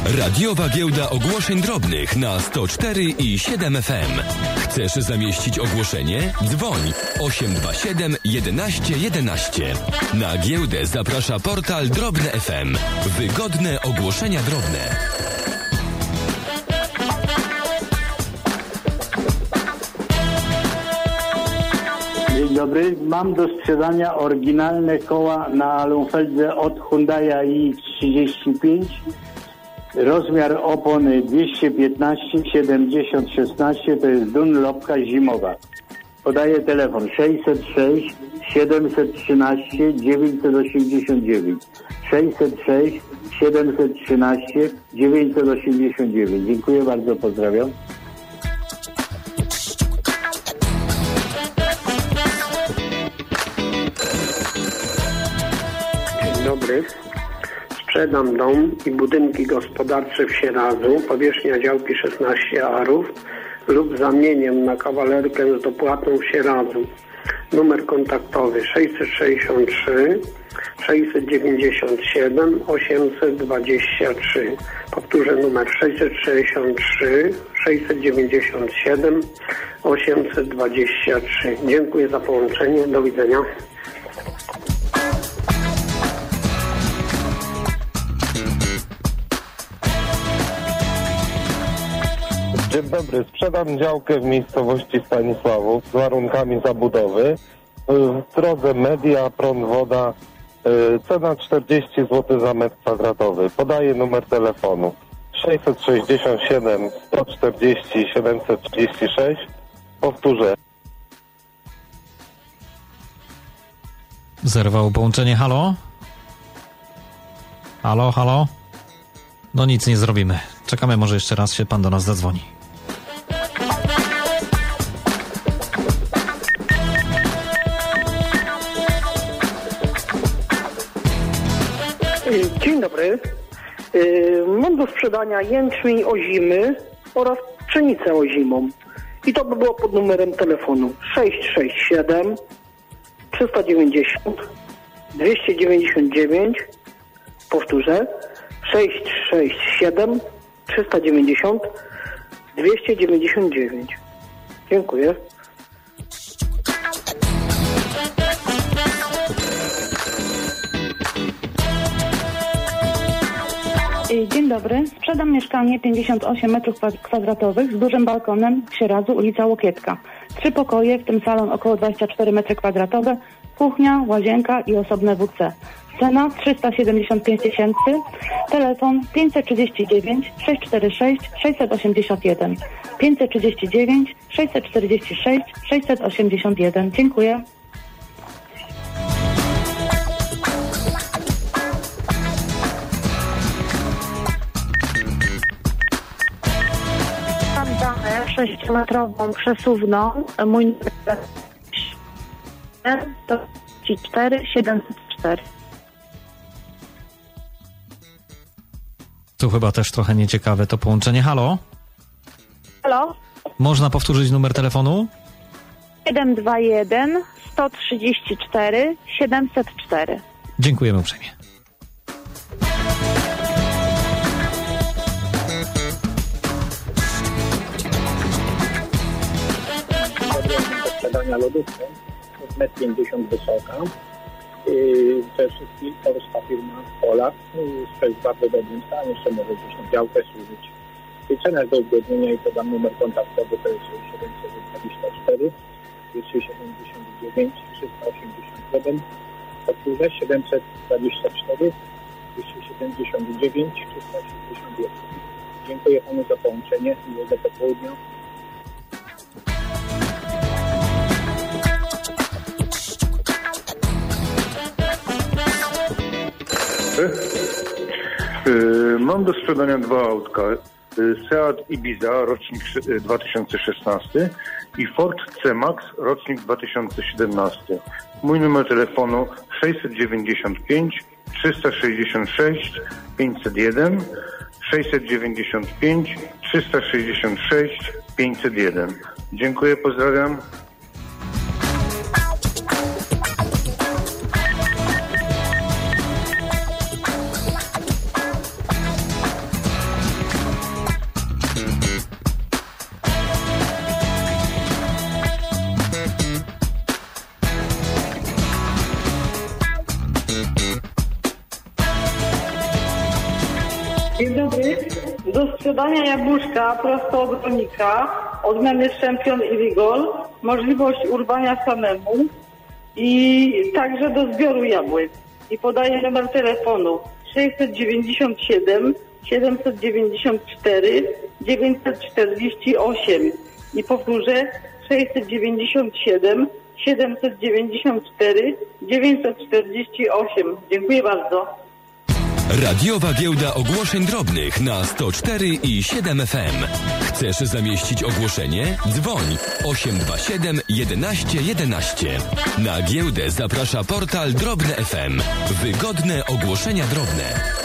Radiowa giełda ogłoszeń drobnych na 104 i 7 FM. Chcesz zamieścić ogłoszenie? Dzwoń 827 11 11. Na giełdę zaprasza portal Drobne FM. Wygodne ogłoszenia drobne. Dzień dobry. Mam do sprzedania oryginalne koła na Lungfeldze od Hyundai i35. Rozmiar opony 215 70 16, to jest Dunlopka zimowa. Podaję telefon 606 713 989. 606 713 989. Dziękuję bardzo, pozdrawiam. Dzień dobry. Sprzedam dom i budynki gospodarcze w Sieradzu, powierzchnia działki 16 arów lub zamieniem na kawalerkę z dopłatą w Sieradzu. Numer kontaktowy 663 697 823. Powtórzę numer 663 697 823. Dziękuję za połączenie. Do widzenia. Dzień dobry, sprzedam działkę w miejscowości Stanisławów z warunkami zabudowy. W drodze Media, prąd, woda, cena 40 zł za metr kwadratowy. Podaję numer telefonu 667 140 736. Powtórzę. Zerwało połączenie. Halo? Halo, halo? No nic nie zrobimy. Czekamy, może jeszcze raz się pan do nas zadzwoni. Dzień dobry. Mam do sprzedania jęczmień ozimy oraz pszenicę ozimą. I to by było pod numerem telefonu 667 390 299. Powtórzę 667 390 299. Dziękuję. Dzień dobry. Sprzedam mieszkanie 58 m2 z dużym balkonem w Sieradzu, ulica Łokietka. 3 pokoje, w tym salon około 24 m2, kuchnia, łazienka i osobne WC. Cena 375 000, telefon 539 646 681, 539 646 681. Dziękuję. Mam damę 6-metrową przesuwną. Mój numer to 4 704. Tu chyba też trochę nieciekawe to połączenie. Halo? Halo? Można powtórzyć numer telefonu? 721 134 704. Dziękujemy uprzejmie. Sprzedania lodówkę, 1,50 m wysoka. To jest polska firma Polak, to jest w bardzo dobrym stanie, jeszcze może gdzieś na działkę służyć. Cena do uzgodnienia i podam numer kontaktowy, to jest 724 279 387. Powtórzę 724 279 381. Dziękuję panu za połączenie, miłego popołudnia. Mam do sprzedania 2 autka. Seat Ibiza, rocznik 2016 i Ford C-Max, rocznik 2017. Mój numer telefonu 695 366 501, 695 366 501. Dziękuję, pozdrawiam. Do sprzedania jabłuszka prosto od rolnika, odmiany Champion i Rigol, możliwość urwania samemu i także do zbioru jabłek. I podaję numer telefonu 697 794 948 i powtórzę 697 794 948. Dziękuję bardzo. Radiowa Giełda Ogłoszeń Drobnych na 104 i 7 FM. Chcesz zamieścić ogłoszenie? Dzwoń 827 11 11. Na giełdę zaprasza portal Drobne FM. Wygodne ogłoszenia drobne.